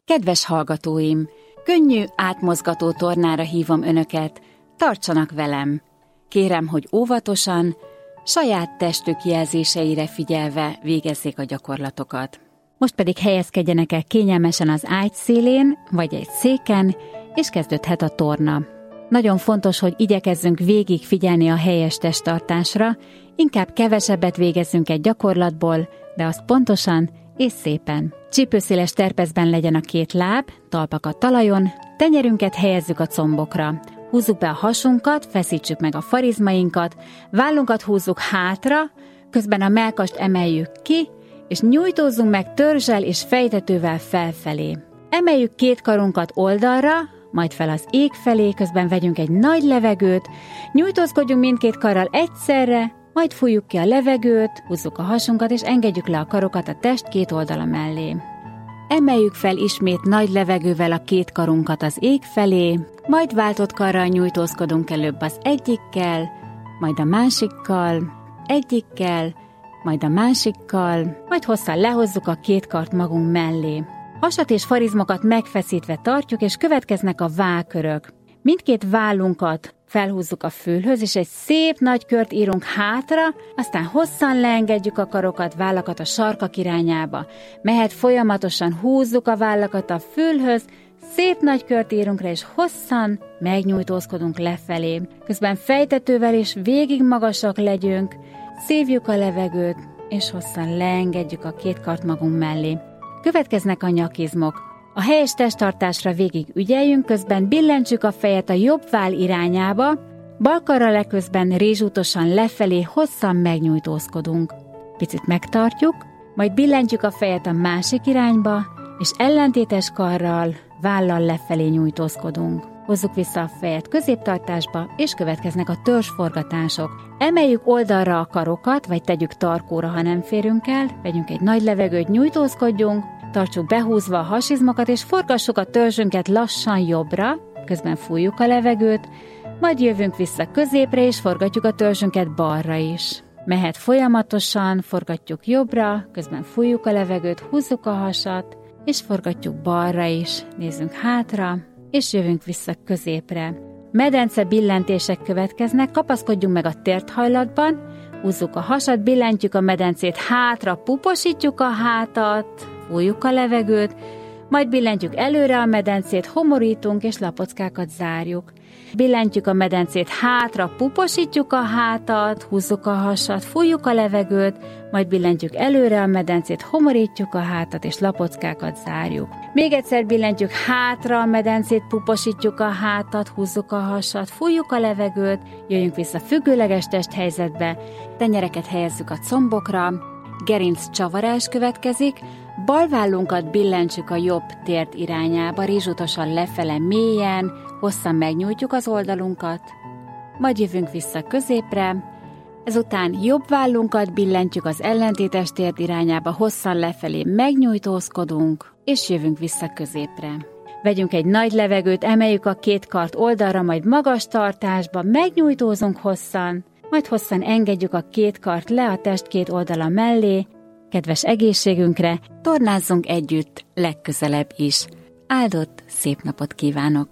Kedves hallgatóim, könnyű, átmozgató tornára hívom önöket, tartsanak velem. Kérem, hogy óvatosan, saját testük jelzéseire figyelve végezzék a gyakorlatokat. Most pedig helyezkedjenek el kényelmesen az ágy szélén, vagy egy széken, és kezdődhet a torna. Nagyon fontos, hogy igyekezzünk végig figyelni a helyes testtartásra, inkább kevesebbet végezzünk egy gyakorlatból, de azt pontosan és szépen. Csípőszéles terpezben legyen a két láb, talpak a talajon, tenyerünket helyezzük a combokra. Húzzuk be a hasunkat, feszítsük meg a farizmainkat, vállunkat húzzuk hátra, közben a mellkast emeljük ki, és nyújtózzunk meg törzsel és fejtetővel felfelé. Emeljük két karunkat oldalra, majd fel az ég felé, közben vegyünk egy nagy levegőt, nyújtózkodjunk mindkét karral egyszerre, majd fújjuk ki a levegőt, húzzuk a hasunkat, és engedjük le a karokat a test két oldala mellé. Emeljük fel ismét nagy levegővel a két karunkat az ég felé, majd váltott karral nyújtózkodunk előbb az egyikkel, majd a másikkal, egyikkel, majd a másikkal, majd hosszan lehozzuk a két kart magunk mellé. Hasat és farizmokat megfeszítve tartjuk, és következnek a vállkörök. Mindkét vállunkat felhúzzuk a fülhöz, és egy szép nagy kört írunk hátra, aztán hosszan leengedjük a karokat, vállakat a sarkak irányába. Mehet folyamatosan, húzzuk a vállakat a fülhöz, szép nagy kört írunk rá, és hosszan megnyújtózkodunk lefelé. Közben fejtetővel és végig magasak legyünk, szívjuk a levegőt, és hosszan leengedjük a két kart magunk mellé. Következnek a nyakizmok. A helyes testtartásra végig ügyeljünk, közben billentsük a fejet a jobb váll irányába, bal karral eközben rézsútosan lefelé, hosszan megnyújtózkodunk. Picit megtartjuk, majd billentjük a fejet a másik irányba, és ellentétes karral, vállal lefelé nyújtózkodunk. Hozzuk vissza a fejet középtartásba, és következnek a törzsforgatások. Emeljük oldalra a karokat, vagy tegyük tarkóra, ha nem férünk el, vegyünk egy nagy levegőt, nyújtózkodjunk, tartsuk behúzva a hasizmokat, és forgassuk a törzsünket lassan jobbra, közben fújjuk a levegőt, majd jövünk vissza középre, és forgatjuk a törzsünket balra is. Mehet folyamatosan, forgatjuk jobbra, közben fújjuk a levegőt, húzzuk a hasat, és forgatjuk balra is, nézzünk hátra, és jövünk vissza középre. Medence billentések következnek, kapaszkodjunk meg a térthajlatban, húzzuk a hasat, billentjük a medencét hátra, puposítjuk a hátat, fújjuk a levegőt, majd billentjük előre a medencét, homorítunk és lapockákat zárjuk. Billentjük a medencét hátra, puposítjuk a hátat, húzzuk a hasat, fújjuk a levegőt, majd billentjük előre a medencét, homorítjuk a hátat és lapockákat zárjuk. Még egyszer billentjük hátra a medencét, puposítjuk a hátat, húzzuk a hasat, fújjuk a levegőt, jöjjünk vissza függőleges testhelyzetbe, tenyereket helyezzük a combokra, gerinc csavarás következik, bal vállunkat billentsük a jobb tért irányába, rézsútosan lefele mélyen, hosszan megnyújtjuk az oldalunkat, majd jövünk vissza középre, ezután jobb vállunkat billentjük az ellentétes tért irányába, hosszan lefelé megnyújtózkodunk, és jövünk vissza középre. Vegyünk egy nagy levegőt, emeljük a két kart oldalra, majd magas tartásba, megnyújtózunk hosszan, majd hosszan engedjük a két kart le a test két oldala mellé. Kedves egészségünkre, tornázzunk együtt legközelebb is. Áldott szép napot kívánok!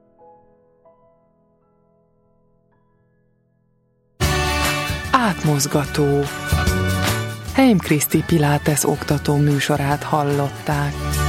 Átmozgató. Heim Kriszti Pilates oktató műsorát hallották.